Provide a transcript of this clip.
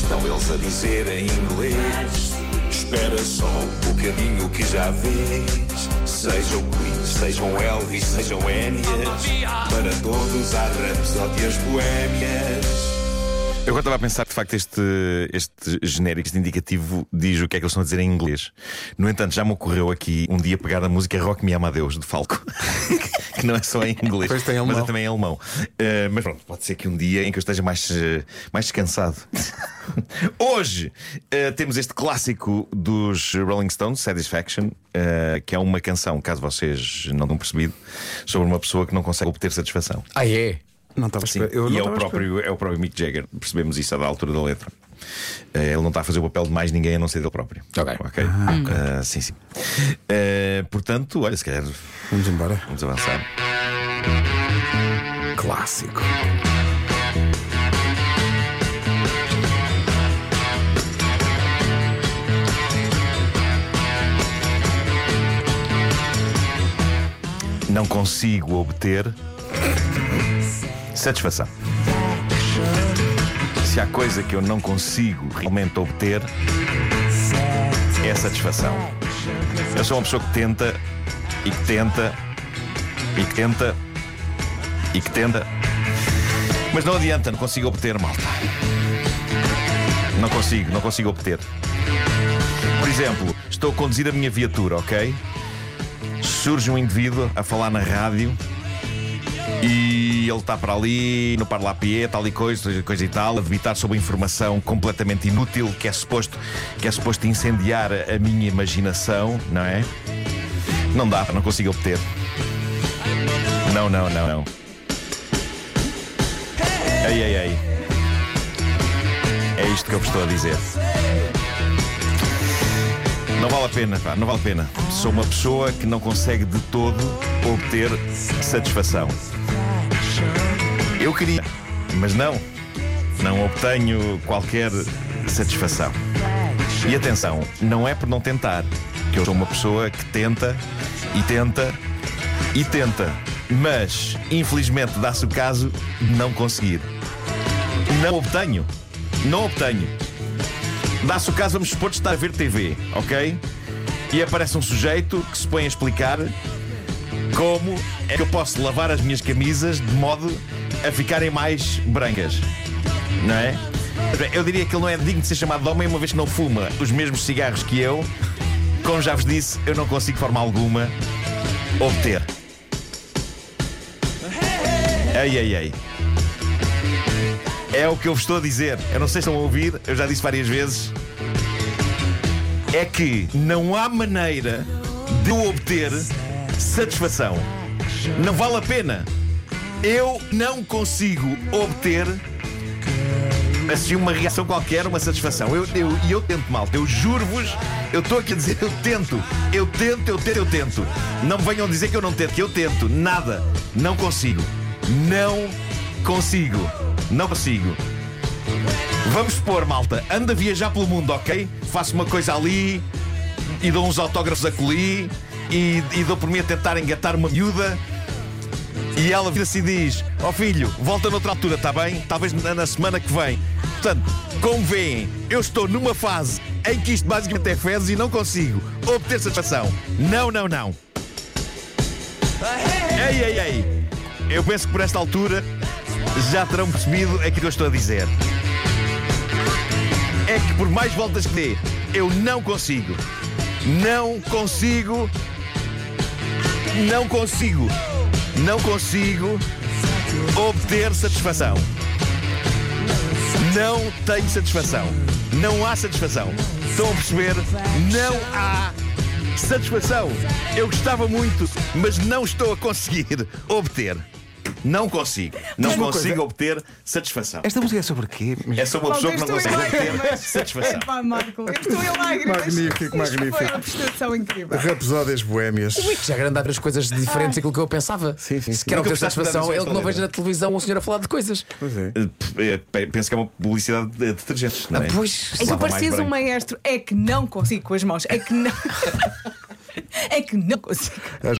estão eles a dizer em inglês. Espera só um bocadinho que já vês. Sejam Queen, sejam Elvis, sejam Énias, para todos há rapsódias boémias. Eu agora estava a pensar que de facto este genérico, este indicativo, diz o que é que eles estão a dizer em inglês. No entanto, já me ocorreu aqui um dia pegar a música Rock Me Amadeus de Falco, que não é só em inglês, mas é também em alemão. Mas pronto, pode ser que um dia em que eu esteja mais descansado. Hoje temos este clássico dos Rolling Stones, Satisfaction, que é uma canção, caso vocês não tenham percebido, sobre uma pessoa que não consegue obter satisfação. Ah, é? Não estava a Sim, esperar. e é o próprio Mick Jagger. Percebemos isso da altura da letra. Ele não está a fazer o papel de mais ninguém a não ser dele próprio. Ok. Sim. Portanto, olha, se calhar Vamos embora. vamos avançar. Clássico. Não consigo obter satisfação. Se há coisa que eu não consigo realmente obter, é satisfação. Eu sou uma pessoa que tenta e que tenta e que tenta e que tenta, mas não adianta, não consigo obter, malta. Não consigo obter. Por exemplo, estou a conduzir a minha viatura, ok? Surge um indivíduo a falar na rádio e ele está para ali no parlapié, tal e coisa e tal, a debitar sobre informação completamente inútil que é suposto incendiar a minha imaginação, não é? Não dá, não consigo obter. Não. Ei. É isto que eu vos estou a dizer. Não vale a pena, pá, não vale a pena. Sou uma pessoa que não consegue de todo obter satisfação. Eu queria, mas não obtenho qualquer satisfação. E atenção, não é por não tentar, que eu sou uma pessoa que tenta e tenta e tenta, mas infelizmente dá-se o caso de não conseguir. Não obtenho. Dá-se o caso, vamos supor, de estar a ver TV, ok? E aparece um sujeito que se põe a explicar como é que eu posso lavar as minhas camisas de modo a ficarem mais brancas, não é? Eu diria que ele não é digno de ser chamado de homem, uma vez que não fuma os mesmos cigarros que eu. Como já vos disse, eu não consigo de forma alguma obter. Ei. É o que eu vos estou a dizer. Eu não sei se estão a ouvir, eu já disse várias vezes. É que não há maneira de eu obter satisfação. Não vale a pena. Eu não consigo obter assim uma reação qualquer, uma satisfação. Eu tento, malta. Eu juro-vos, eu estou aqui a dizer, eu tento. Não me venham dizer que eu não tento, que eu tento. Nada. Não consigo. Vamos supor, malta, ando a viajar pelo mundo, ok? Faço uma coisa ali e dou uns autógrafos acolhi e dou por mim a tentar engatar uma miúda e ela vira-se e diz: ó filho, volta noutra altura, está bem? Talvez na semana que vem. Portanto, como veem, eu estou numa fase em que isto basicamente é fezes e não consigo obter satisfação. Não. Ei. Eu penso que por esta altura já terão percebido aquilo que eu estou a dizer. É que por mais voltas que dê, eu não consigo obter satisfação. Não tenho satisfação. Não há satisfação. Estão a perceber? Não há satisfação. Eu gostava muito, mas não estou a conseguir obter. Não consigo obter satisfação. Esta música é sobre quê? É sobre uma pessoa que não consegue obter satisfação. Epá, Marco, eu estou em lágrimas. Magnífico. Foi uma prestação incrível. Rapsódias boémias. O Mick Jagger anda a ver as coisas diferentes daquilo que eu pensava. Sim. Se quer obter satisfação, ele que não veja na televisão um senhor a falar de coisas. Pois é. Penso que é uma publicidade de detergentes, não é? Pois. É que tu parecias um maestro. É que não consigo com as mãos. É que não consigo.